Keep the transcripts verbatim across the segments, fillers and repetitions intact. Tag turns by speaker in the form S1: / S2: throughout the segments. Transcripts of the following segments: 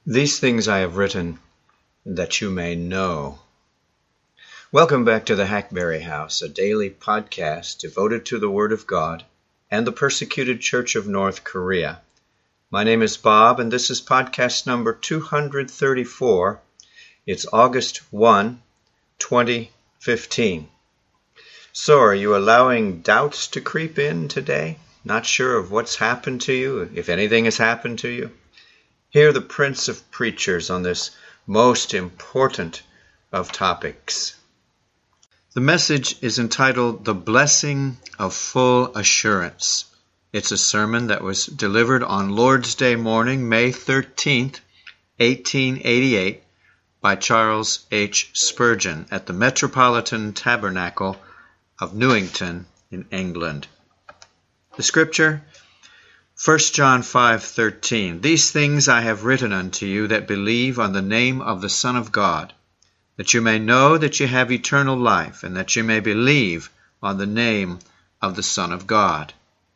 S1: These things I have written, that you may know. Welcome back to the Hackberry House, a daily podcast devoted to the Word of God and the persecuted Church of North Korea. My name is Bob, and this is podcast number two hundred thirty-four. It's August first, twenty fifteen. So, are you allowing doubts to creep in today? Not sure of what's happened to you, if anything has happened to you? Hear the Prince of Preachers on this most important of topics. The message is entitled, The Blessing of Full Assurance. It's a sermon that was delivered on Lord's Day morning, May thirteenth, eighteen eighty-eight, by Charles H. Spurgeon at the Metropolitan Tabernacle of Newington in England. The scripture, First John five thirteen. These things I have written unto you that believe on the name of the Son of God, that you may know that you have eternal life, and that you may believe on the name of the Son of God.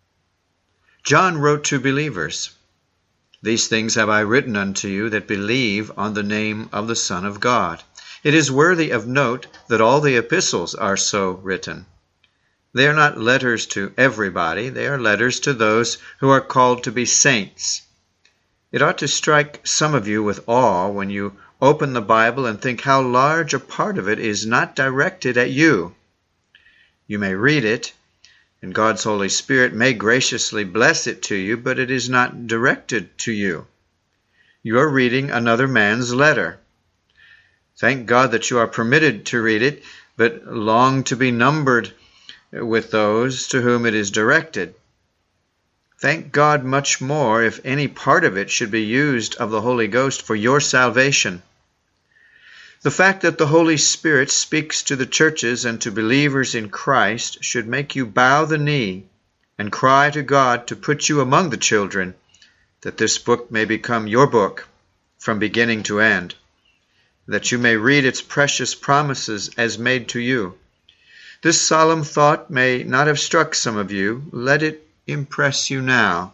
S1: John wrote to believers, These things have I written unto you that believe on the name of the Son of God. It is worthy of note that all the epistles are so written. They are not letters to everybody. They are letters to those who are called to be saints. It ought to strike some of you with awe when you open the Bible and think how large a part of it is not directed at you. You may read it, and God's Holy Spirit may graciously bless it to you, but it is not directed to you. You are reading another man's letter. Thank God that you are permitted to read it, but long to be numbered with those to whom it is directed. Thank God much more if any part of it should be used of the Holy Ghost for your salvation. The fact that the Holy Spirit speaks to the churches and to believers in Christ should make you bow the knee and cry to God to put you among the children, that this book may become your book from beginning to end, that you may read its precious promises as made to you. This solemn thought may not have struck some of you. Let it impress you now.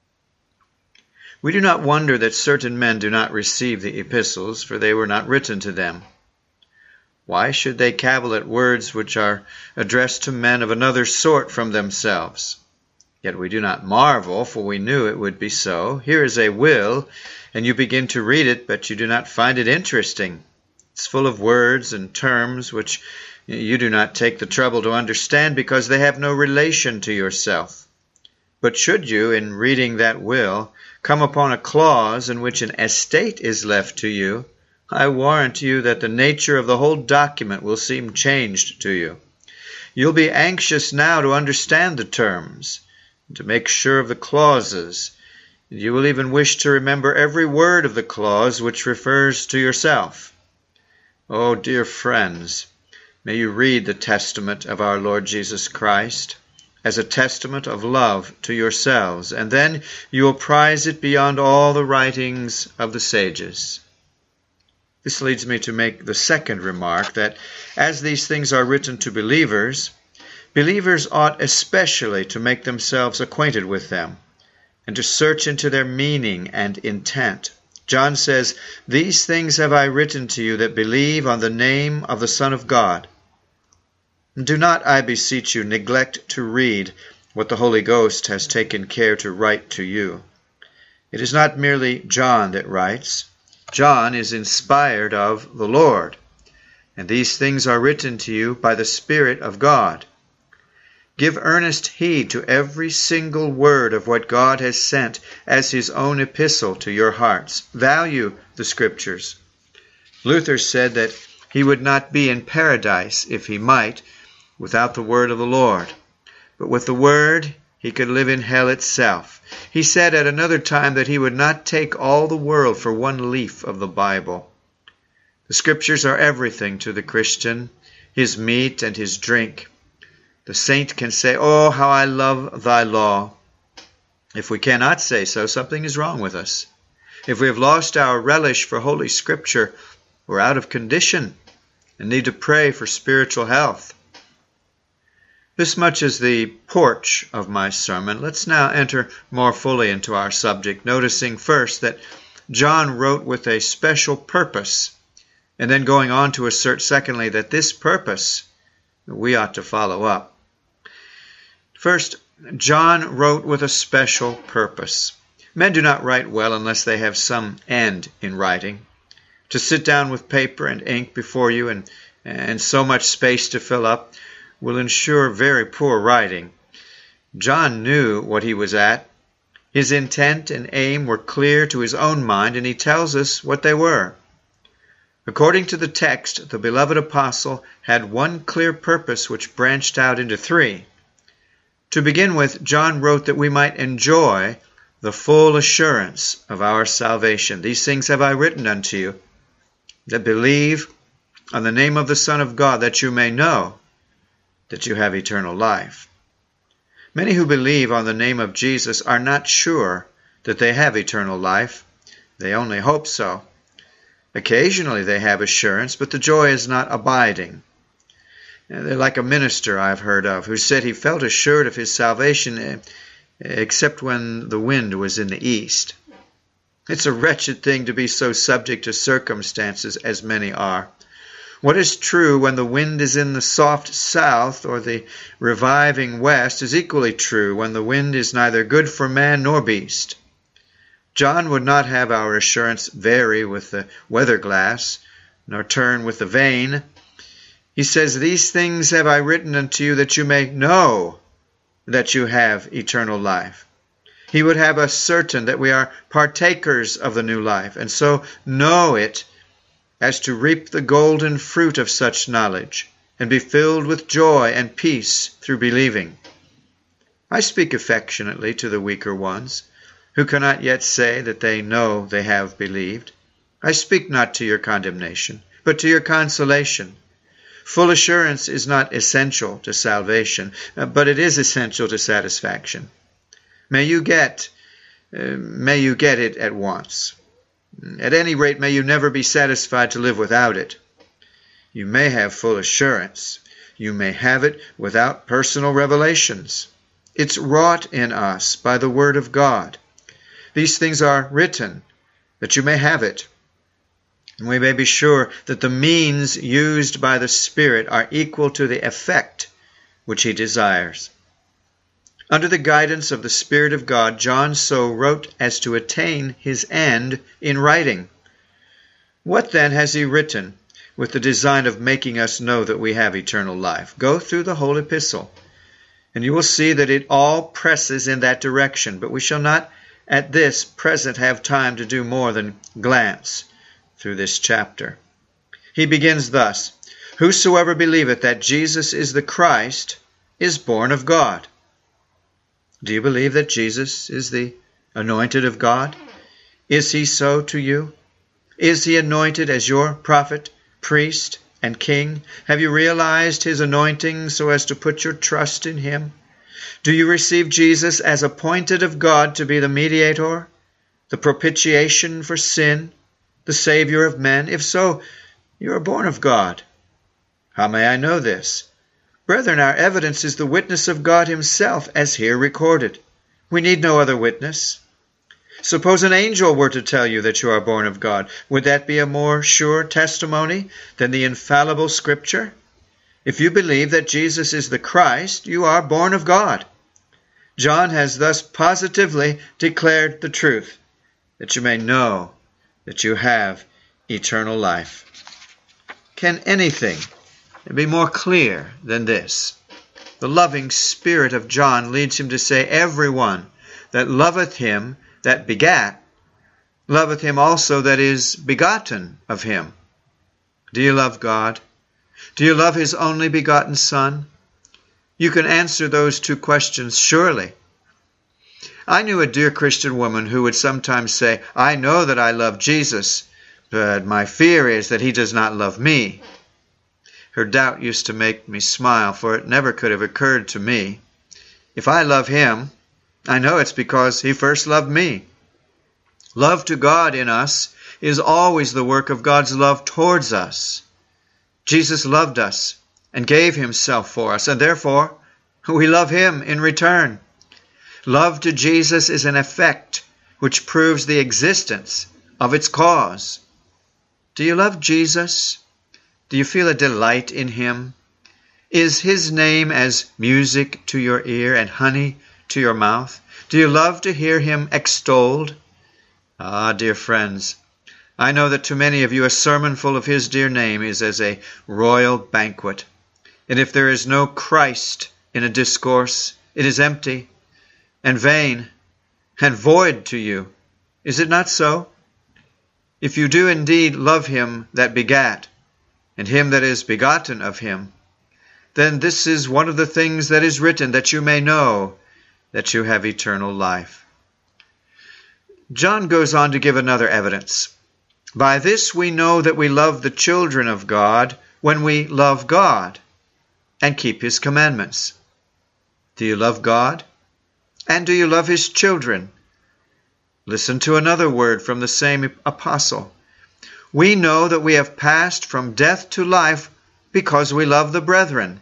S1: We do not wonder that certain men do not receive the epistles, for they were not written to them. Why should they cavil at words which are addressed to men of another sort from themselves? Yet we do not marvel, for we knew it would be so. Here is a will, and you begin to read it, but you do not find it interesting. It's full of words and terms which you do not take the trouble to understand because they have no relation to yourself. But should you, in reading that will, come upon a clause in which an estate is left to you, I warrant you that the nature of the whole document will seem changed to you. You'll be anxious now to understand the terms, and to make sure of the clauses. You will even wish to remember every word of the clause which refers to yourself. Oh, dear friends, may you read the testament of our Lord Jesus Christ as a testament of love to yourselves, and then you will prize it beyond all the writings of the sages. This leads me to make the second remark, that as these things are written to believers, believers ought especially to make themselves acquainted with them, and to search into their meaning and intent. John says, These things have I written to you that believe on the name of the Son of God. Do not, I beseech you, neglect to read what the Holy Ghost has taken care to write to you. It is not merely John that writes. John is inspired of the Lord, and these things are written to you by the Spirit of God. Give earnest heed to every single word of what God has sent as his own epistle to your hearts. Value the Scriptures. Luther said that he would not be in paradise, if he might, without the word of the Lord. But with the word, he could live in hell itself. He said at another time that he would not take all the world for one leaf of the Bible. The Scriptures are everything to the Christian, his meat and his drink. The saint can say, Oh, how I love thy law. If we cannot say so, something is wrong with us. If we have lost our relish for Holy Scripture, we're out of condition and need to pray for spiritual health. This much is the porch of my sermon. Let's now enter more fully into our subject, noticing first that
S2: John wrote with a special purpose, and then going on to assert, secondly, that this purpose we ought to follow up. First, John wrote with a special purpose. Men do not write well unless they have some end in writing. To sit down with paper and ink before you and, and so much space to fill up will ensure very poor writing. John knew what he was at. His intent and aim were clear to his own mind, and he tells us what they were. According to the text, the beloved apostle had one clear purpose which branched out into three. To begin with, John wrote that we might enjoy the full assurance of our salvation. These things have I written unto you, that believe on the name of the Son of God, that you may know that you have eternal life. Many who believe on the name of Jesus are not sure that they have eternal life. They only hope so. Occasionally they have assurance, but the joy is not abiding. They're like a minister I've heard of who said he felt assured of his salvation except when the wind was in the east. It's a wretched thing to be so subject to circumstances as many are. What is true when the wind is in the soft south or the reviving west is equally true when the wind is neither good for man nor beast. John would not have our assurance vary with the weather glass, nor turn with the vane. He says, "These things have I written unto you, that you may know that you have eternal life." He would have us certain that we are partakers of the new life, and so know it as to reap the golden fruit of such knowledge, and be filled with joy and peace through believing. I speak affectionately to the weaker ones, who cannot yet say that they know they have believed. I speak not to your condemnation, but to your consolation. Full assurance is not essential to salvation, but it is essential to satisfaction. May you get, uh, may you get it at once. At any rate, may you never be satisfied to live without it. You may have full assurance. You may have it without personal revelations. It's wrought in us by the Word of God. These things are written that you may have it. And we may be sure that the means used by the Spirit are equal to the effect which He desires. Under the guidance of the Spirit of God, John so wrote as to attain his end in writing. What then has he written with the design of making us know that we have eternal life? Go through the whole epistle, and you will see that it all presses in that direction, but we shall not at this present have time to do more than glance through this chapter. He begins thus, "Whosoever believeth that Jesus is the Christ is born of God." Do you believe that Jesus is the anointed of God? Is He so to you? Is He anointed as your prophet, priest, and king? Have you realized His anointing so as to put your trust in Him? Do you receive Jesus as appointed of God to be the mediator, the propitiation for sin, the Savior of men? If so, you are born of God. How may I know this? Brethren, our evidence is the witness of God Himself, as here recorded. We need no other witness. Suppose an angel were to tell you that you are born of God. Would that be a more sure testimony than the infallible Scripture? If you believe that Jesus is the Christ, you are born of God. John has thus positively declared the truth, that you may know that you have eternal life. Can anything be more clear than this? The loving spirit of John leads him to say, "Everyone that loveth him that begat, loveth him also that is begotten of him." Do you love God? Do you love His only begotten Son? You can answer those two questions surely. I knew a dear Christian woman who would sometimes say, "I know that I love Jesus, but my fear is that He does not love me." Her doubt used to make me smile, for it never could have occurred to me. If I love Him, I know it's because He first loved me. Love to God in us is always the work of God's love towards us. Jesus loved us and gave Himself for us, and therefore we love Him in return. Love to Jesus is an effect which proves the existence of its cause. Do you love Jesus? Do you feel a delight in him? Is his name as music to your ear and honey to your mouth? Do you love to hear him extolled? Ah, dear friends, I know that to many of you a sermon full of his dear name is as a royal banquet. And if there is no Christ in a discourse, it is empty and vain and void to you. Is it not so? If you do indeed love him that begat, and him that is begotten of him, then this is one of the things that is written, that you may know that you have eternal life. John goes on to give another evidence. By this we know that we love the children of God, when we love God and keep his commandments. Do you love God? And do you love his children? Listen to another word from the same apostle. We know that we have passed from death to life because we love the brethren.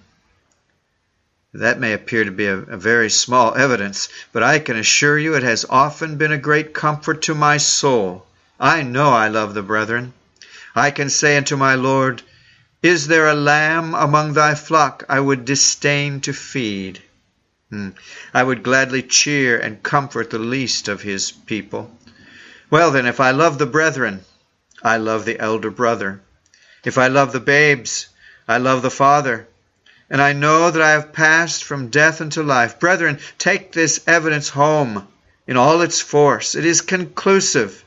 S2: That may appear to be a, a very small evidence, but I can assure you it has often been a great comfort to my soul. I know I love the brethren. I can say unto my Lord, Is there a lamb among thy flock I would disdain to feed? Hmm. I would gladly cheer and comfort the least of his people. Well then, if I love the brethren, I love the elder brother. If I love the babes, I love the father. And I know that I have passed from death unto life. Brethren, take this evidence home in all its force. It is conclusive.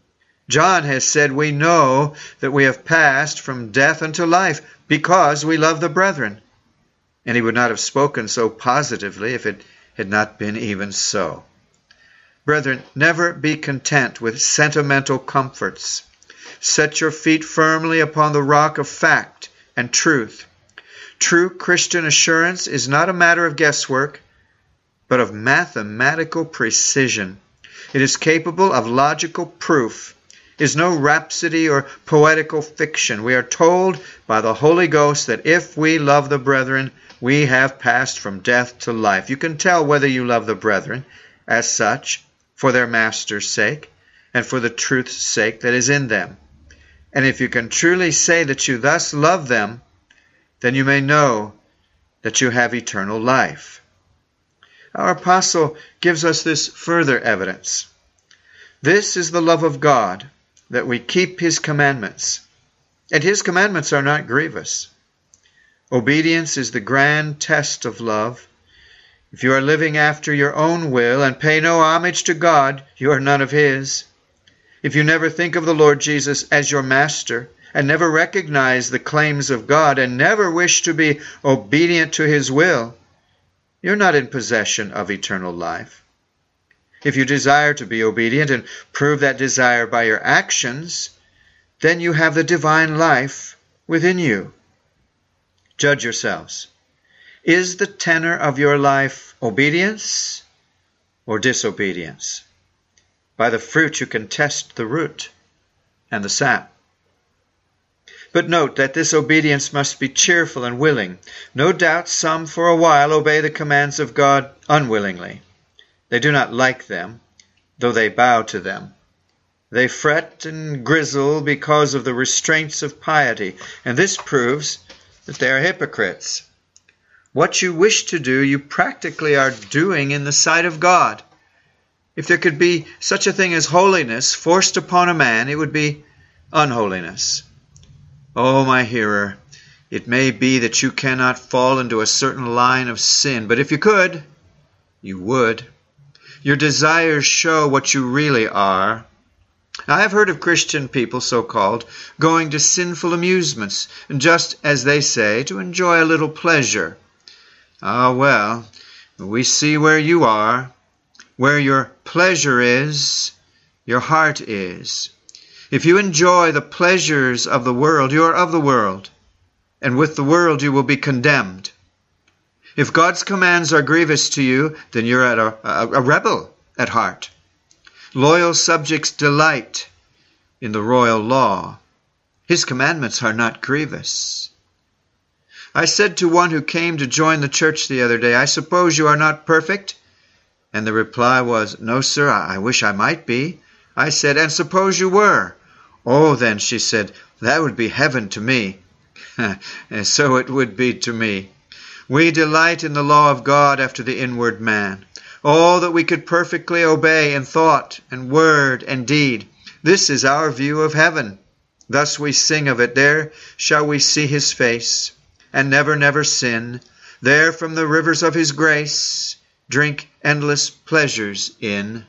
S2: John has said we know that we have passed from death unto life because we love the brethren. And he would not have spoken so positively if it had not been even so. Brethren, never be content with sentimental comforts. Set your feet firmly upon the rock of fact and truth. True Christian assurance is not a matter of guesswork, but of mathematical precision. It is capable of logical proof. It is no rhapsody or poetical fiction. We are told by the Holy Ghost that if we love the brethren, we have passed from death to life. You can tell whether you love the brethren as such, for their master's sake, and for the truth's sake that is in them. And if you can truly say that you thus love them, then you may know that you have eternal life. Our apostle gives us this further evidence. This is the love of God, that we keep his commandments. And his commandments are not grievous. Obedience is the grand test of love. If you are living after your own will and pay no homage to God, you are none of his. If you never think of the Lord Jesus as your master, and never recognize the claims of God, and never wish to be obedient to his will, you're not in possession of eternal life. If you desire to be obedient and prove that desire by your actions, then you have the divine life within you. Judge yourselves. Is the tenor of your life obedience or disobedience? By the fruit you can test the root and the sap. But note that this obedience must be cheerful and willing. No doubt some for a while obey the commands of God unwillingly. They do not like them, though they bow to them. They fret and grizzle because of the restraints of piety, and this proves that they are hypocrites. What you wish to do, you practically are doing in the sight of God. If there could be such a thing as holiness forced upon a man, it would be unholiness. Oh, my hearer, it may be that you cannot fall into a certain line of sin, but if you could, you would. Your desires show what you really are. I have heard of Christian people, so-called, going to sinful amusements, just as they say, to enjoy a little pleasure. Ah, well, we see where you are. Where your pleasure is, your heart is. If you enjoy the pleasures of the world, you are of the world, and with the world you will be condemned. If God's commands are grievous to you, then you're at a, a, a rebel at heart. Loyal subjects delight in the royal law. His commandments are not grievous. I said to one who came to join the church the other day, I suppose you are not perfect? And the reply was, No, sir, I wish I might be. I said, "And suppose you were?" "Oh, then," she said, "that would be heaven to me." And so it would be to me. We delight in the law of God after the inward man. Oh, that we could perfectly obey in thought and word and deed. This is our view of heaven. Thus we sing of it, "There shall we see his face, and never, never sin. There from the rivers of his grace, drink endless pleasures in."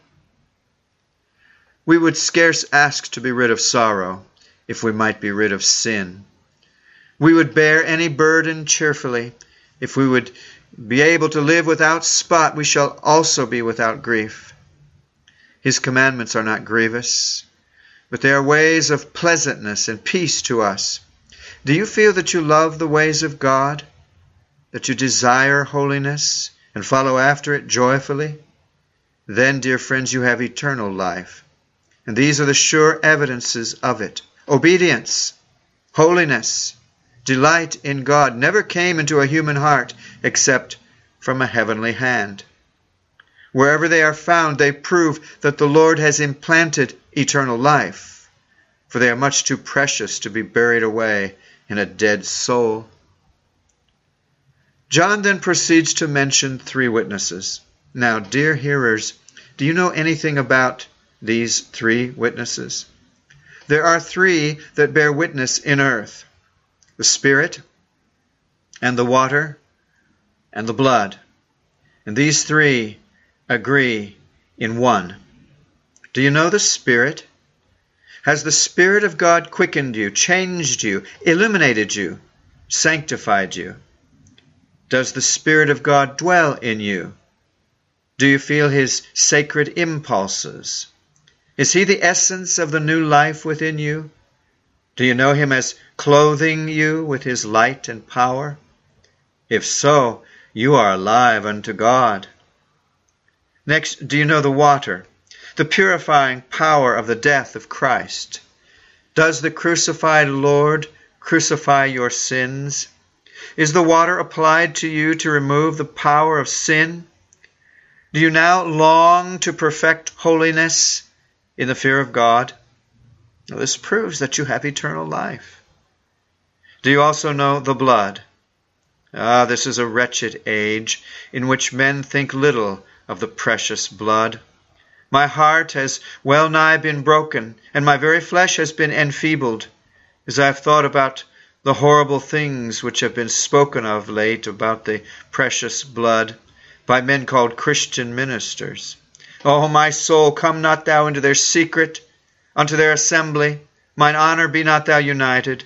S2: We would scarce ask to be rid of sorrow, if we might be rid of sin. We would bear any burden cheerfully. If we would be able to live without spot, we shall also be without grief. His commandments are not grievous, but they are ways of pleasantness and peace to us. Do you feel that you love the ways of God? That you desire holiness and follow after it joyfully? Then, dear friends, you have eternal life. And these are the sure evidences of it. Obedience, holiness, delight in God never came into a human heart except from a heavenly hand. Wherever they are found, they prove that the Lord has implanted eternal life, for they are much too precious to be buried away in a dead soul. John then proceeds to mention three witnesses. Now, dear hearers, do you know anything about these three witnesses? There are three that bear witness in earth: the Spirit, and the water, and the blood. And these three agree in one. Do you know the Spirit? Has the Spirit of God quickened you, changed you, illuminated you, sanctified you? Does the Spirit of God dwell in you? Do you feel His sacred impulses? Is He the essence of the new life within you? Do you know Him as clothing you with His light and power? If so, you are alive unto God. Next, do you know the water, the purifying power of the death of Christ? Does the crucified Lord crucify your sins? Is the water applied to you to remove the power of sin? Do you now long to perfect holiness in the fear of God? Well, this proves that you have eternal life. Do you also know the blood? Ah, this is a wretched age in which men think little of the precious blood. My heart has well nigh been broken, and my very flesh has been enfeebled, as I have thought about the horrible things which have been spoken of late about the precious blood by men called Christian ministers. O my soul, come not thou into their secret, unto their assembly. Mine honor be not thou united.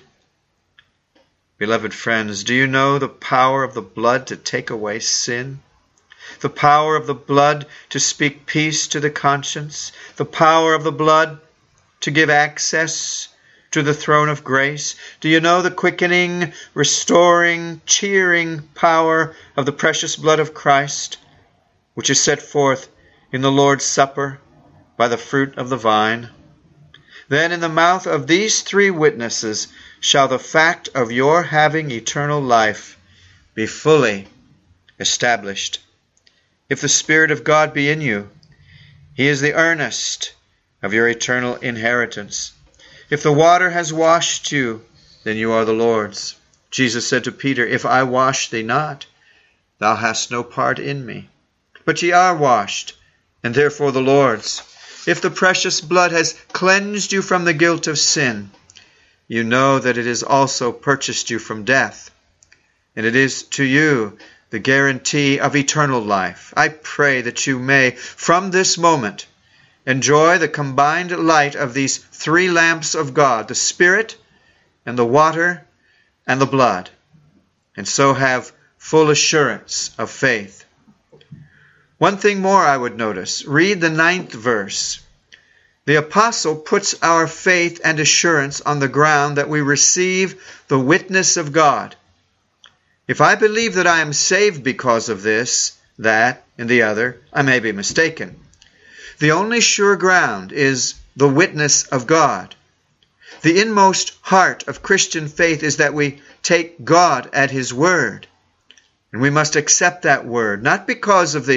S2: Beloved friends, do you know the power of the blood to take away sin? The power of the blood to speak peace to the conscience? The power of the blood to give access to the throne of grace? Do you know the quickening, restoring, cheering power of the precious blood of Christ, which is set forth in the Lord's Supper by the fruit of the vine? Then in the mouth of these three witnesses shall the fact of your having eternal life be fully established. If the Spirit of God be in you, He is the earnest of your eternal inheritance. If the water has washed you, then you are the Lord's. Jesus said to Peter, "If I wash thee not, thou hast no part in me." But ye are washed, and therefore the Lord's. If the precious blood has cleansed you from the guilt of sin, you know that it has also purchased you from death, and it is to you the guarantee of eternal life. I pray that you may, from this moment, enjoy the combined light of these three lamps of God, the Spirit and the water and the blood, and so have full assurance of faith. One thing more I would notice. Read the ninth verse. The apostle puts our faith and assurance on the ground that we receive the witness of God. If I believe that I am saved because of this, that, and the other, I may be mistaken. The only sure ground is the witness of God. The inmost heart of Christian faith is that we take God at His word. And we must accept that word, not because of the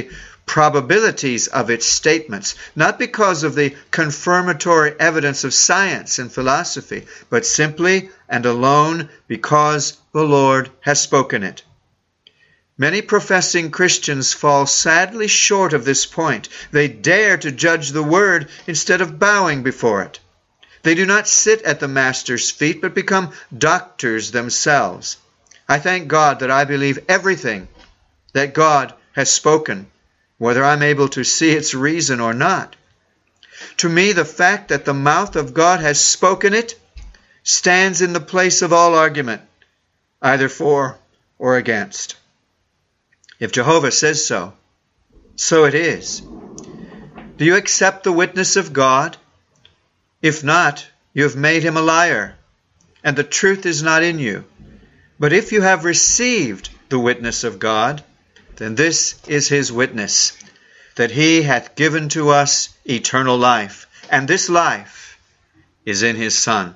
S2: probabilities of its statements, not because of the confirmatory evidence of science and philosophy, but simply and alone because the Lord has spoken it. Many professing Christians fall sadly short of this point. They dare to judge the Word instead of bowing before it. They do not sit at the Master's feet, but become doctors themselves. I thank God that I believe everything that God has spoken, whether I'm able to see its reason or not. To me, the fact that the mouth of God has spoken it stands in the place of all argument, either for or against. If Jehovah says so, so it is. Do you accept the witness of God? If not, you have made him a liar, and the truth is not in you. But if you have received the witness of God, then this is his witness, that he hath given to us eternal life, and this life is in his Son.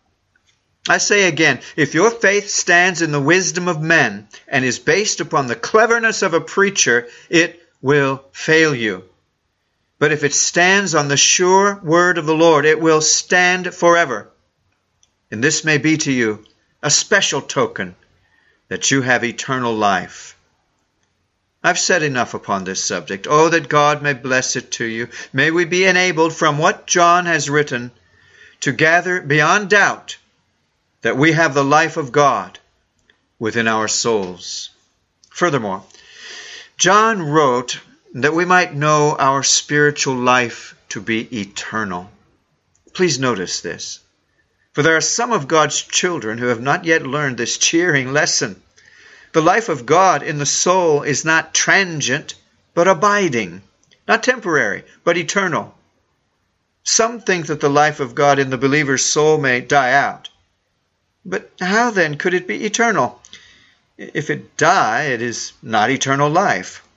S2: I say again, if your faith stands in the wisdom of men and is based upon the cleverness of a preacher, it will fail you. But if it stands on the sure word of the Lord, it will stand forever. And this may be to you a special token that you have eternal life. I've said enough upon this subject. Oh, that God may bless it to you. May we be enabled from what John has written to gather beyond doubt that we have the life of God within our souls. Furthermore, John wrote that we might know our spiritual life to be eternal. Please notice this, for there are some of God's children who have not yet learned this cheering lesson. The life of God in the soul is not transient, but abiding, not temporary, but eternal. Some think that the life of God in the believer's soul may die out. But how then could it be eternal? If it die, it is not eternal life.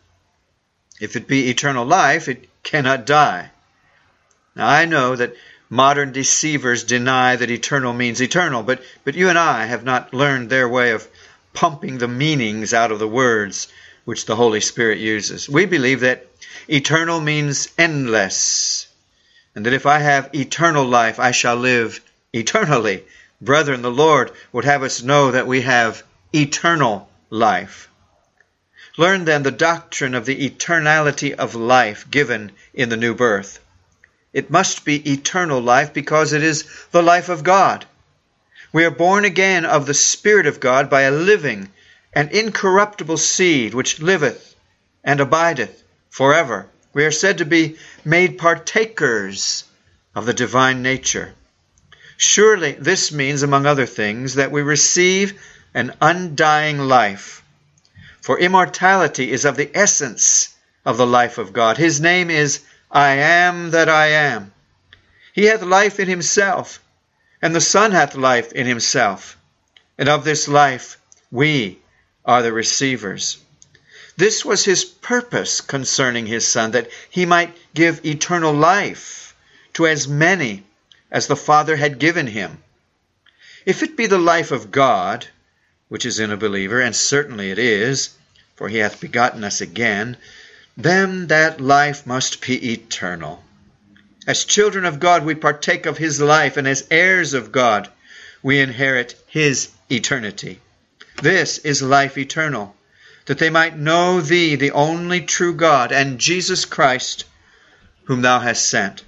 S2: If it be eternal life, it cannot die. Now I know that modern deceivers deny that eternal means eternal, but, but you and I have not learned their way of pumping the meanings out of the words which the Holy Spirit uses. We believe that eternal means endless, and that if I have eternal life, I shall live eternally. Brethren, the Lord would have us know that we have eternal life. Learn then the doctrine of the eternality of life given in the new birth. It must be eternal life because it is the life of God. We are born again of the Spirit of God by a living and incorruptible seed which liveth and abideth forever. We are said to be made partakers of the divine nature. Surely this means, among other things, that we receive an undying life. For immortality is of the essence of the life of God. His name is I am that I am. He hath life in himself, and the Son hath life in himself. And of this life we are the receivers. This was his purpose concerning his Son, that he might give eternal life to as many as the Father had given him. If it be the life of God, which is in a believer, and certainly it is, for he hath begotten us again, then that life must be eternal. As children of God, we partake of his life, and as heirs of God, we inherit his eternity. This is life eternal, that they might know thee, the only true God, and Jesus Christ, whom thou hast sent.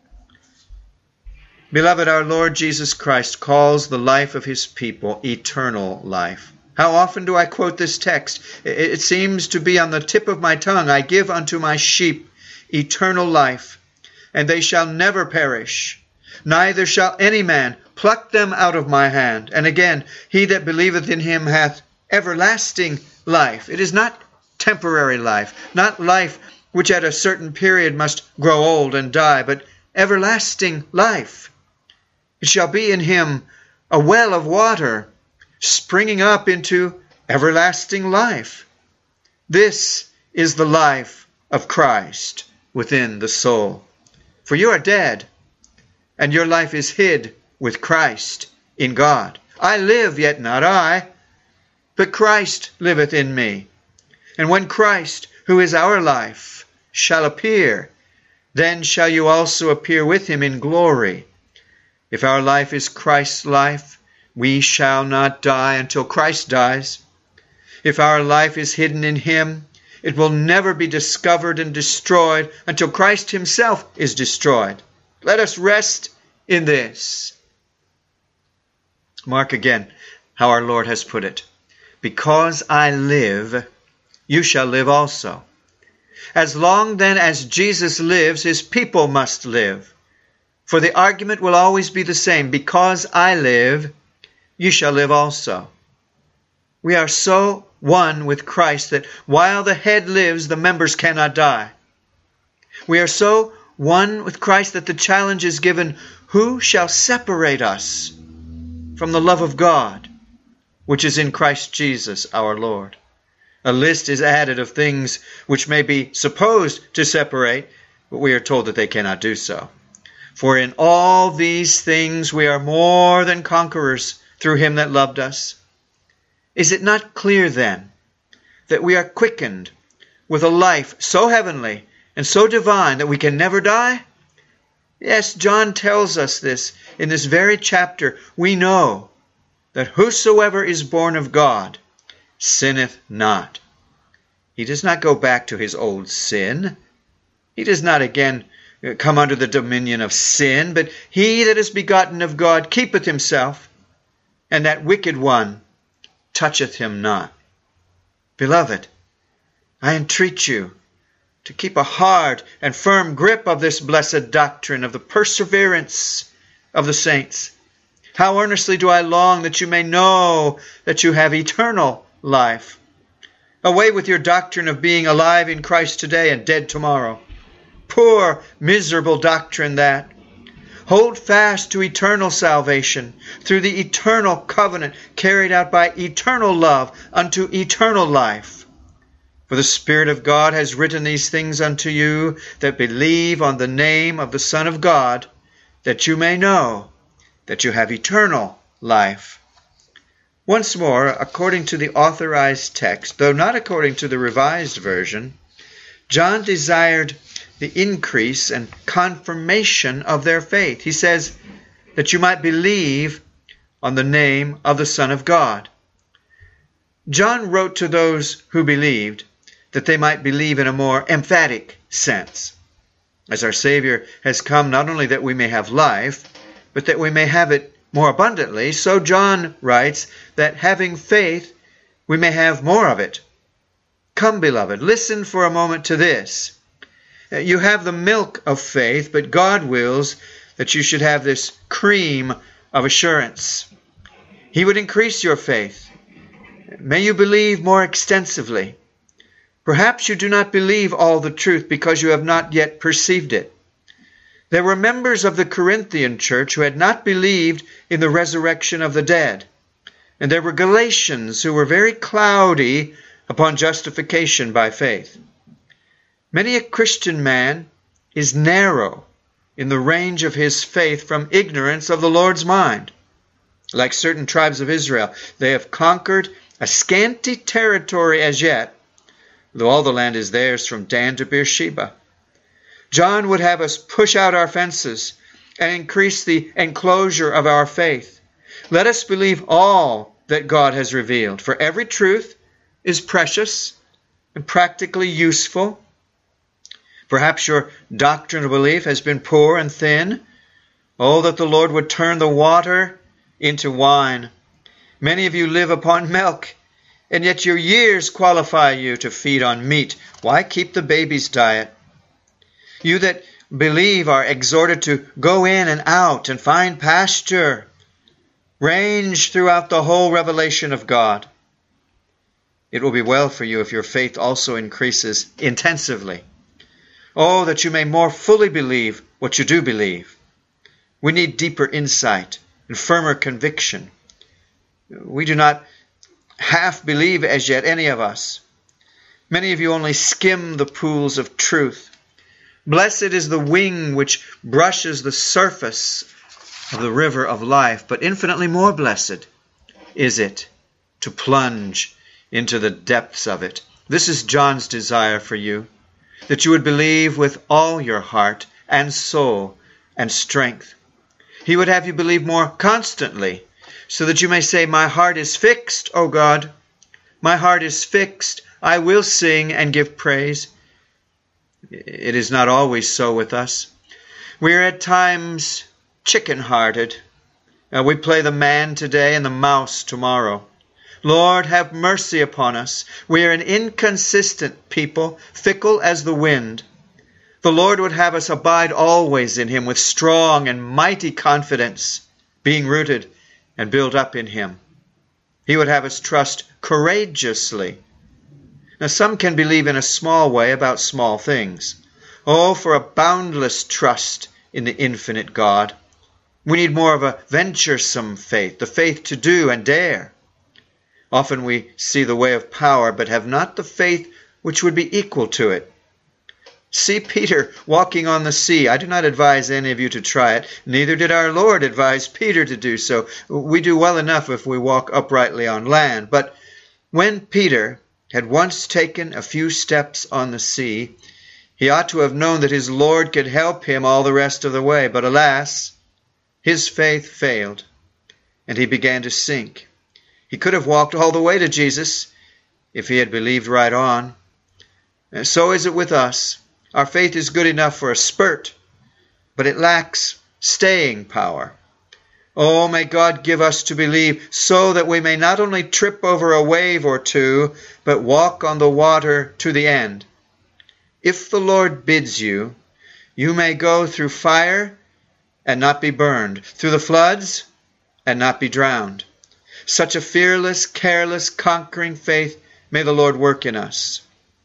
S2: Beloved, our Lord Jesus Christ calls the life of his people eternal life. How often do I quote this text? It seems to be on the tip of my tongue. I give unto my sheep eternal life, and they shall never perish, neither shall any man pluck them out of my hand. And again, he that believeth in him hath everlasting life. It is not temporary life, not life which at a certain period must grow old and die, but everlasting life. It shall be in him a well of water, springing up into everlasting life. This is the life of Christ within the soul. For you are dead, and your life is hid with Christ in God. I live, yet not I, but Christ liveth in me. And when Christ, who is our life, shall appear, then shall you also appear with him in glory. If our life is Christ's life, we shall not die until Christ dies. If our life is hidden in him, it will never be discovered and destroyed until Christ himself is destroyed. Let us rest in this. Mark again how our Lord has put it. Because I live, you shall live also. As long then as Jesus lives, his people must live. For the argument will always be the same. Because I live, you shall live also. We are so one with Christ that while the head lives, the members cannot die. We are so one with Christ that the challenge is given, who shall separate us from the love of God, which is in Christ Jesus our Lord? A list is added of things which may be supposed to separate, but we are told that they cannot do so. For in all these things we are more than conquerors through him that loved us. Is it not clear then that we are quickened with a life so heavenly and so divine that we can never die? Yes, John tells us this in this very chapter. We know that whosoever is born of God sinneth not. He does not go back to his old sin. He does not again come under the dominion of sin, but he that is begotten of God keepeth himself, and that wicked one toucheth him not. Beloved, I entreat you to keep a hard and firm grip of this blessed doctrine of the perseverance of the saints. How earnestly do I long that you may know that you have eternal life. Away with your doctrine of being alive in Christ today and dead tomorrow. Poor, miserable doctrine that. Hold fast to eternal salvation through the eternal covenant carried out by eternal love unto eternal life. For the Spirit of God has written these things unto you that believe on the name of the Son of God, that you may know that you have eternal life. Once more, according to the authorized text, though not according to the Revised Version, John desired the increase and confirmation of their faith. He says that you might believe on the name of the Son of God. John wrote to those who believed that they might believe in a more emphatic sense. As our Savior has come not only that we may have life, but that we may have it more abundantly, so John writes that having faith, we may have more of it. Come, beloved, listen for a moment to this. You have the milk of faith, but God wills that you should have this cream of assurance. He would increase your faith. May you believe more extensively. Perhaps you do not believe all the truth because you have not yet perceived it. There were members of the Corinthian church who had not believed in the resurrection of the dead. And there were Galatians who were very cloudy upon justification by faith. Many a Christian man is narrow in the range of his faith from ignorance of the Lord's mind. Like certain tribes of Israel, they have conquered a scanty territory as yet, though all the land is theirs from Dan to Beersheba. John would have us push out our fences and increase the enclosure of our faith. Let us believe all that God has revealed, for every truth is precious and practically useful. Perhaps your doctrinal belief has been poor and thin. Oh, that the Lord would turn the water into wine. Many of you live upon milk, and yet your years qualify you to feed on meat. Why keep the baby's diet? You that believe are exhorted to go in and out and find pasture. Range throughout the whole revelation of God. It will be well for you if your faith also increases intensively. Oh, that you may more fully believe what you do believe. We need deeper insight and firmer conviction. We do not half believe as yet, any of us. Many of you only skim the pools of truth. Blessed is the wing which brushes the surface of the river of life, but infinitely more blessed is it to plunge into the depths of it. This is John's desire for you. that you would believe with all your heart and soul and strength. He would have you believe more constantly, so that you may say, my heart is fixed, O God. My heart is fixed. I will sing and give praise. It is not always so with us. We are at times chicken-hearted. Uh, we play the man today and the mouse tomorrow. Lord, have mercy upon us. We are an inconsistent people, fickle as the wind. The Lord would have us abide always in Him with strong and mighty confidence, being rooted and built up in Him. He would have us trust courageously. Now, some can believe in a small way about small things. Oh, for a boundless trust in the infinite God. We need more of a venturesome faith, the faith to do and dare. Often we see the way of power, but have not the faith which would be equal to it. See Peter walking on the sea. I do not advise any of you to try it. Neither did our Lord advise Peter to do so. We do well enough if we walk uprightly on land. But when Peter had once taken a few steps on the sea, he ought to have known that his Lord could help him all the rest of the way. But alas, his faith failed, and he began to sink. He could have walked all the way to Jesus if he had believed right on. And so is it with us. Our faith is good enough for a spurt, but it lacks staying power. Oh, may God give us to believe so that we may not only trip over a wave or two, but walk on the water to the end. If the Lord bids you, you may go through fire and not be burned, through the floods and not be drowned. Such a fearless, careless, conquering faith may the Lord work in us.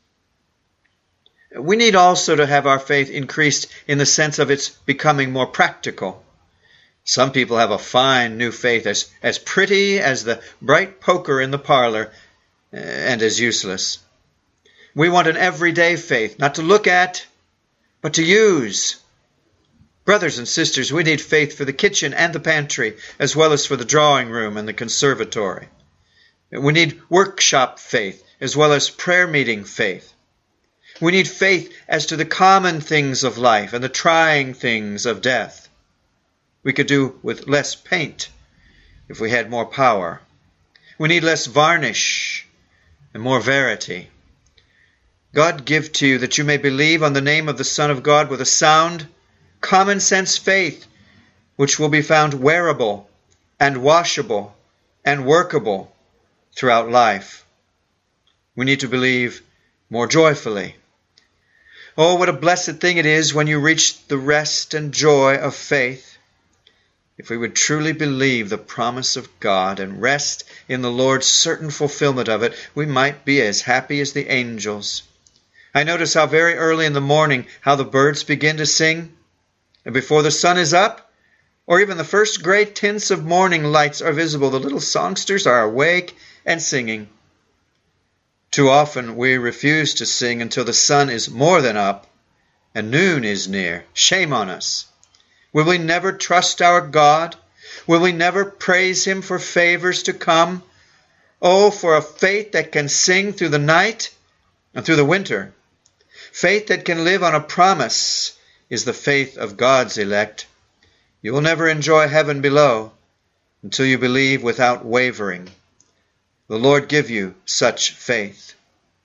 S2: We need also to have our faith increased in the sense of its becoming more practical. Some people have a fine new faith as, as pretty as the bright poker in the parlor and as useless. We want an everyday faith, not to look at, but to use. Brothers and sisters, we need faith for the kitchen and the pantry, as well as for the drawing room and the conservatory. We need workshop faith, as well as prayer meeting faith. We need faith as to the common things of life and the trying things of death. We could do with less paint if we had more power. We need less varnish and more verity. God give to you that you may believe on the name of the Son of God with a sound, common sense faith, which will be found wearable and washable and workable throughout life. We need to believe more joyfully. Oh, what a blessed thing it is when you reach the rest and joy of faith. If we would truly believe the promise of God and rest in the Lord's certain fulfillment of it, we might be as happy as the angels. I notice how very early in the morning how the birds begin to sing. And before the sun is up, or even the first gray tints of morning lights are visible, the little songsters are awake and singing. Too often we refuse to sing until the sun is more than up and noon is near. Shame on us. Will we never trust our God? Will we never praise Him for favors to come? Oh, for a faith that can sing through the night and through the winter. Faith that can live on a promise is the faith of God's elect. You will never enjoy heaven below until you believe without wavering. The Lord give you such faith.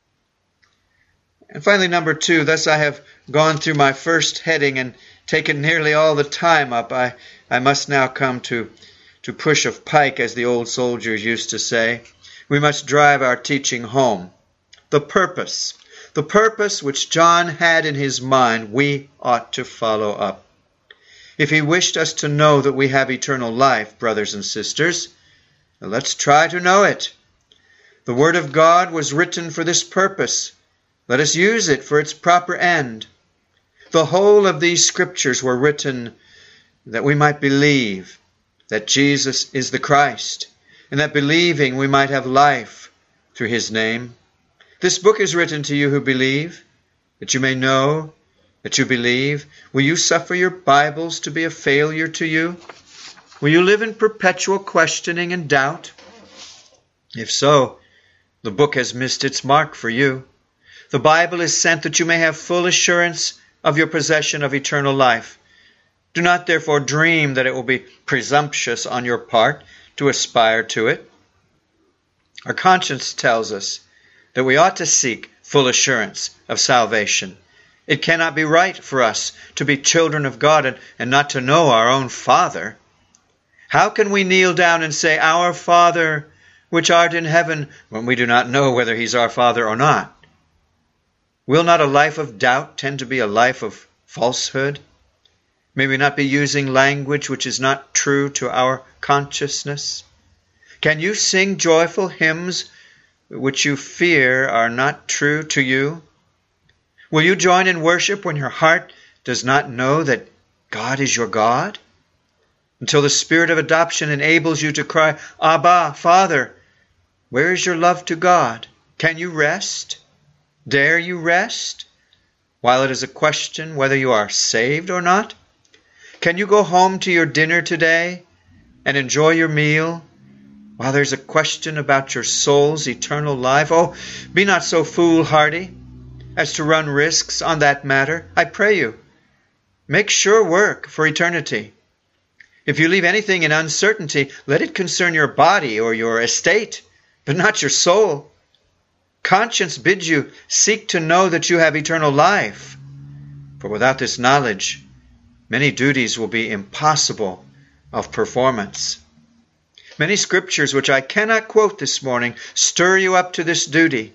S2: And finally, number two, thus I have gone through my first heading and taken nearly all the time up. I, I must now come to, to push of pike, as the old soldiers used to say. We must drive our teaching home. The purpose, the purpose which John had in his mind, we ought to follow up. If he wished us to know that we have eternal life, brothers and sisters, let's try to know it. The Word of God was written for this purpose. Let us use it for its proper end. The whole of these scriptures were written that we might believe that Jesus is the Christ, and that believing we might have life through His name. This book is written to you who believe, that you may know that you believe. Will you suffer your Bibles to be a failure to you? Will you live in perpetual questioning and doubt? If so, the book has missed its mark for you. The Bible is sent that you may have full assurance of your possession of eternal life. Do not therefore dream that it will be presumptuous on your part to aspire to it. Our conscience tells us that we ought to seek full assurance of salvation. It cannot be right for us to be children of God and, and not to know our own Father. How can we kneel down and say, Our Father, which art in heaven, when we do not know whether He's our Father or not? Will not a life of doubt tend to be a life of falsehood? May we not be using language which is not true to our consciousness? Can you sing joyful hymns which you fear are not true to you? Will you join in worship when your heart does not know that God is your God? Until the spirit of adoption enables you to cry, Abba, Father, where is your love to God? Can you rest? Dare you rest? While it is a question whether you are saved or not? Can you go home to your dinner today and enjoy your meal while there's a question about your soul's eternal life? Oh, be not so foolhardy as to run risks on that matter. I pray you, make sure work for eternity. If you leave anything in uncertainty, let it concern your body or your estate, but not your soul. Conscience bids you seek to know that you have eternal life. For without this knowledge, many duties will be impossible of performance. Many scriptures which I cannot quote this morning stir you up to this duty.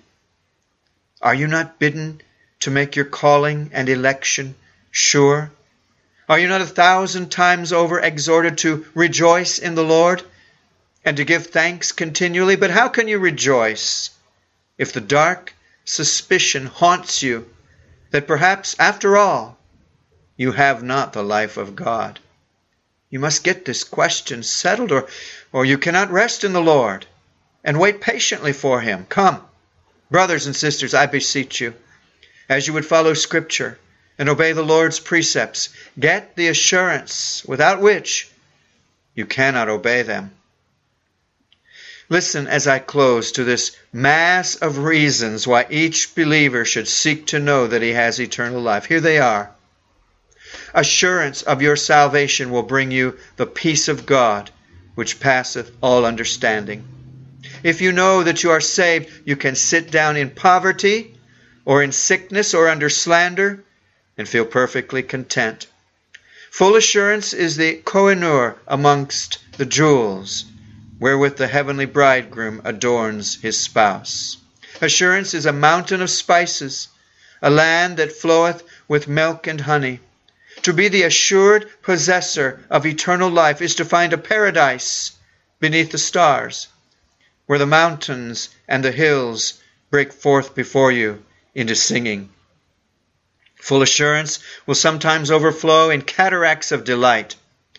S2: Are you not bidden to make your calling and election sure? Are you not a thousand times over exhorted to rejoice in the Lord and to give thanks continually? But how can you rejoice if the dark suspicion haunts you that perhaps, after all, you have not the life of God? You must get this question settled, or, or you cannot rest in the Lord and wait patiently for Him. Come, brothers and sisters, I beseech you, as you would follow Scripture and obey the Lord's precepts, get the assurance without which you cannot obey them. Listen as I close to this mass of reasons why each believer should seek to know that he has eternal life. Here they are. Assurance of your salvation will bring you the peace of God, which passeth all understanding. If you know that you are saved, you can sit down in poverty or in sickness or under slander and feel perfectly content. Full assurance is the Koh-i-Noor amongst the jewels, wherewith the heavenly bridegroom adorns his spouse. Assurance is a mountain of spices, a land that floweth with milk and honey. To be the assured possessor of eternal life is to find a paradise beneath the stars, where the mountains and the hills break forth before you into singing. Full assurance will sometimes overflow in cataracts of delight.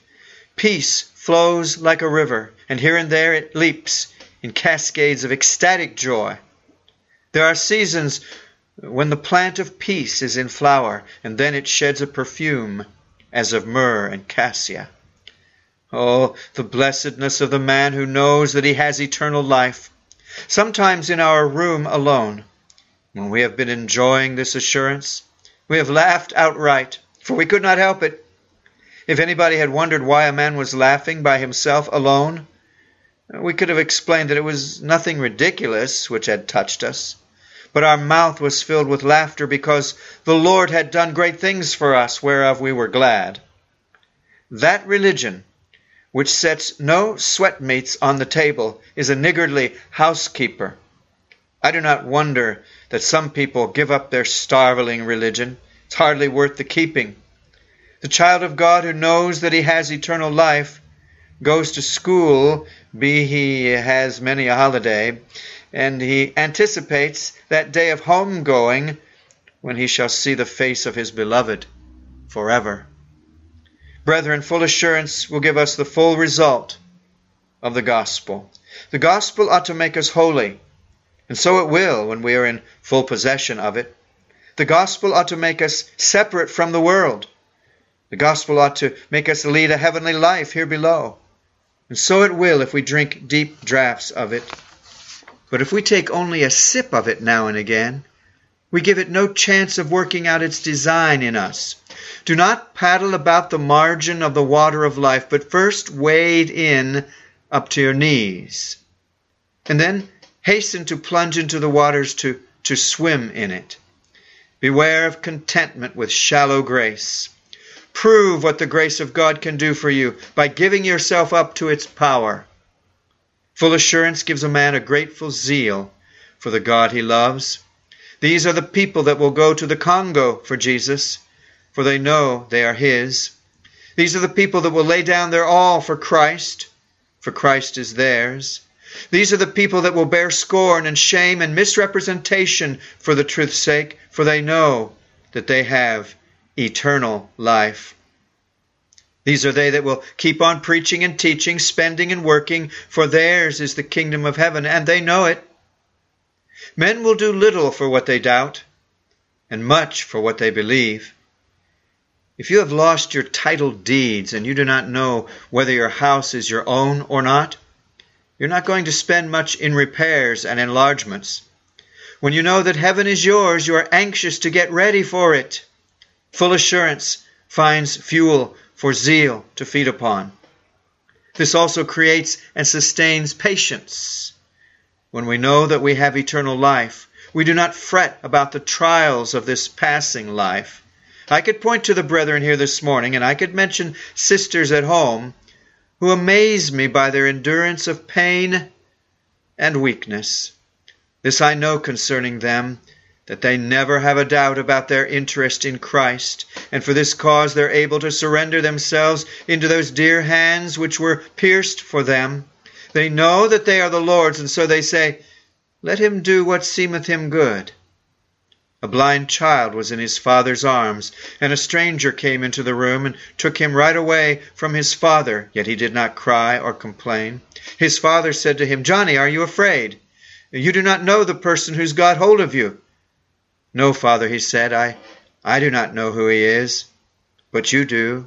S2: Peace flows like a river, and here and there it leaps in cascades of ecstatic joy. There are seasons when the plant of peace is in flower, and then it sheds a perfume as of myrrh and cassia. Oh, the blessedness of the man who knows that he has eternal life. Sometimes in our room alone, when we have been enjoying this assurance, we have laughed outright, for we could not help it. If anybody had wondered why a man was laughing by himself alone, we could have explained that it was nothing ridiculous which had touched us, but our mouth was filled with laughter because the Lord had done great things for us, whereof we were glad. That religion which sets no sweatmeats on the table is a niggardly housekeeper. I do not wonder that some people give up their starveling religion. It's hardly worth the keeping. The child of God who knows that he has eternal life goes to school, be he has many a holiday, and he anticipates that day of homegoing when he shall see the face of his beloved forever. Brethren, full assurance will give us the full result of the gospel. The gospel ought to make us holy, and so it will when we are in full possession of it. The gospel ought to make us separate from the world. The gospel ought to make us lead a heavenly life here below. And so it will if we drink deep draughts of it. But if we take only a sip of it now and again, We give it no chance of working out its design in us. Do not paddle about the margin of the water of life, but first wade in up to your knees, and then hasten to plunge into the waters to, to swim in it. Beware of contentment with shallow grace. Prove what the grace of God can do for you by giving yourself up to its power. Full assurance gives a man a grateful zeal for the God he loves. These are the people that will go to the Congo for Jesus, for they know they are his. These are the people that will lay down their all for Christ, for Christ is theirs. These are the people that will bear scorn and shame and misrepresentation for the truth's sake, for they know that they have eternal life. These are they that will keep on preaching and teaching, spending and working, for theirs is the kingdom of heaven, and they know it. Men will do little for what they doubt, and much for what they believe. If you have lost your titled deeds, and you do not know whether your house is your own or not, you're not going to spend much in repairs and enlargements. When you know that heaven is yours, you are anxious to get ready for it. Full assurance finds fuel for zeal to feed upon. This also creates and sustains patience. When we know that we have eternal life, we do not fret about the trials of this passing life. I could point to the brethren here this morning, and I could mention sisters at home who amaze me by their endurance of pain and weakness. This I know concerning them, that they never have a doubt about their interest in Christ, and for this cause they're able to surrender themselves into those dear hands which were pierced for them. They know that they are the Lord's, and so they say, "Let him do what seemeth him good." A blind child was in his father's arms, and a stranger came into the room and took him right away from his father, yet he did not cry or complain. His father said to him, "Johnny, are you afraid? You do not know the person who's got hold of you." "No, Father," he said, I, I do not know who he is, but you do."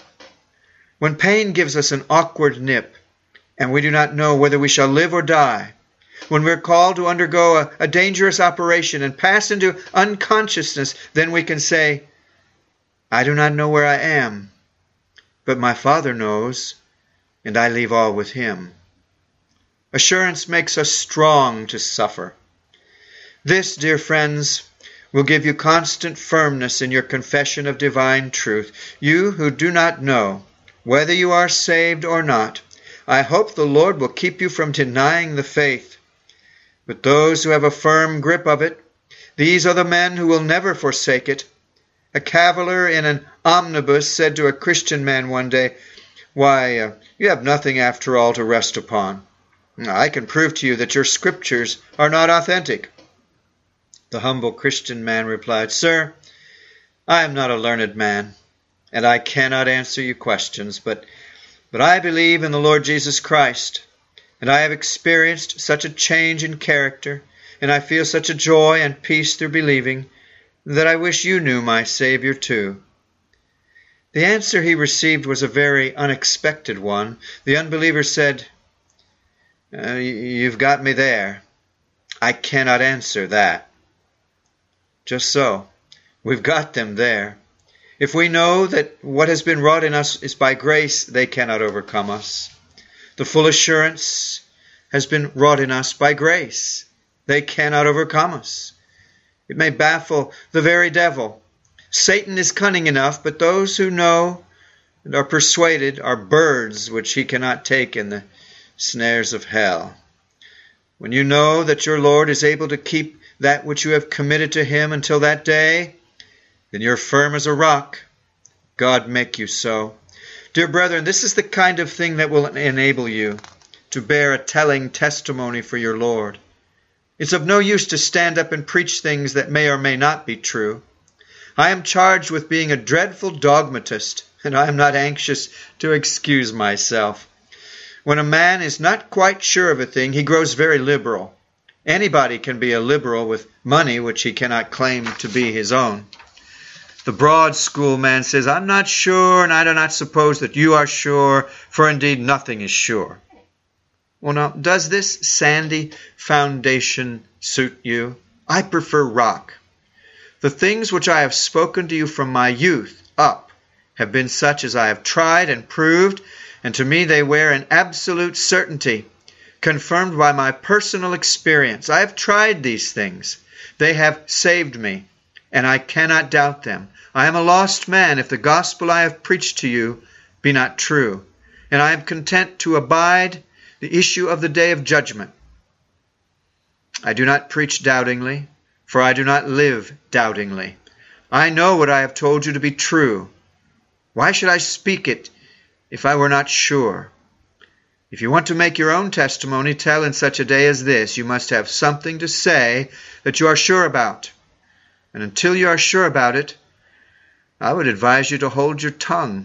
S2: When pain gives us an awkward nip, and we do not know whether we shall live or die, when we're called to undergo a, a dangerous operation and pass into unconsciousness, then we can say, "I do not know where I am, but my Father knows, and I leave all with him." Assurance makes us strong to suffer. This, dear friends, will give you constant firmness in your confession of divine truth. You who do not know whether you are saved or not, I hope the Lord will keep you from denying the faith. But those who have a firm grip of it, these are the men who will never forsake it. A cavalier in an omnibus said to a Christian man one day, "Why, uh, you have nothing after all to rest upon. I can prove to you that your scriptures are not authentic." The humble Christian man replied, "Sir, I am not a learned man, and I cannot answer your questions, but, but I believe in the Lord Jesus Christ, and I have experienced such a change in character, and I feel such a joy and peace through believing, that I wish you knew my Savior too." The answer he received was a very unexpected one. The unbeliever said, uh, "You've got me there. I cannot answer that." Just so. We've got them there. If we know that what has been wrought in us is by grace, they cannot overcome us. The full assurance has been wrought in us by grace. They cannot overcome us. It may baffle the very devil. Satan is cunning enough, but those who know and are persuaded are birds which he cannot take in the snares of hell. When you know that your Lord is able to keep that which you have committed to him until that day, then you're firm as a rock. God make you so. Dear brethren, this is the kind of thing that will enable you to bear a telling testimony for your Lord. It's of no use to stand up and preach things that may or may not be true. I am charged with being a dreadful dogmatist, and I am not anxious to excuse myself. When a man is not quite sure of a thing, he grows very liberal. Anybody can be a liberal with money which he cannot claim to be his own. The broad school man says, "I'm not sure, and I do not suppose that you are sure, for indeed nothing is sure." Well, now, does this sandy foundation suit you? I prefer rock. The things which I have spoken to you from my youth up have been such as I have tried and proved, and to me they wear an absolute certainty, confirmed by my personal experience. I have tried these things. They have saved me, and I cannot doubt them. I am a lost man if the gospel I have preached to you be not true, and I am content to abide the issue of the day of judgment. I do not preach doubtingly, for I do not live doubtingly. I know what I have told you to be true. Why should I speak it if I were not sure? If you want to make your own testimony tell in such a day as this, you must have something to say that you are sure about. And until you are sure about it, I would advise you to hold your tongue.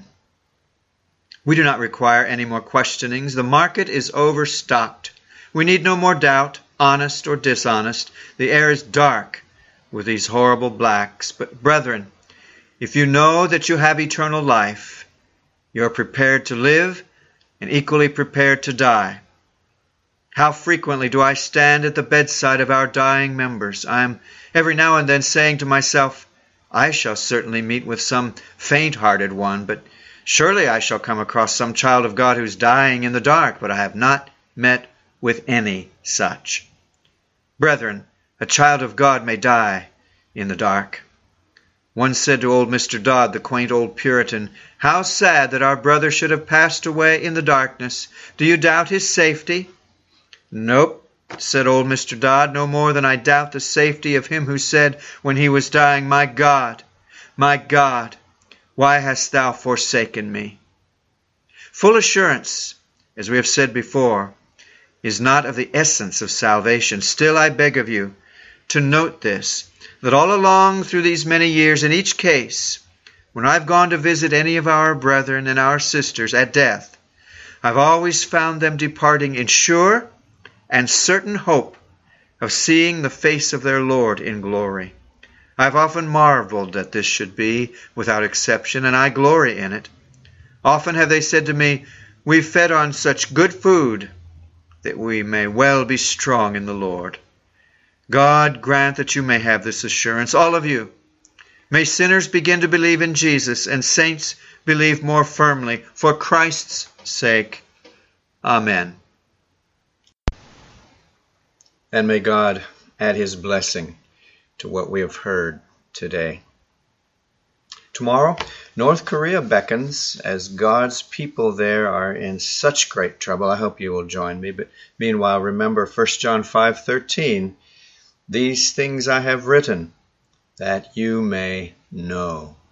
S2: We do not require any more questionings. The market is overstocked. We need no more doubt, honest or dishonest. The air is dark with these horrible blacks. But brethren, if you know that you have eternal life, you are prepared to live and equally prepared to die. How frequently do I stand at the bedside of our dying members? I am every now and then saying to myself, I shall certainly meet with some faint-hearted one, but surely I shall come across some child of God who's dying in the dark, but I have not met with any such. Brethren, a child of God may die in the dark. One said to old Mister Dodd, the quaint old Puritan, how sad that our brother should have passed away in the darkness. Do you doubt his safety? Nope, said old Mister Dodd, no more than I doubt the safety of him who said when he was dying, My God, my God, why hast thou forsaken me? Full assurance, as we have said before, is not of the essence of salvation. Still, I beg of you to note this, that all along through these many years, in each case, when I've gone to visit any of our brethren and our sisters at death, I've always found them departing in sure and certain hope of seeing the face of their Lord in glory. I've often marveled that this should be, without exception, and I glory in it. Often have they said to me, We've fed on such good food that we may well be strong in the Lord. God grant that you may have this assurance, all of you. May sinners begin to believe in Jesus, and saints believe more firmly, for Christ's sake. Amen.
S1: And may God add his blessing to what we have heard today. Tomorrow, North Korea beckons as God's people there are in such great trouble. I hope you will join me. But meanwhile, remember First John five thirteen, These things I have written, that you may know.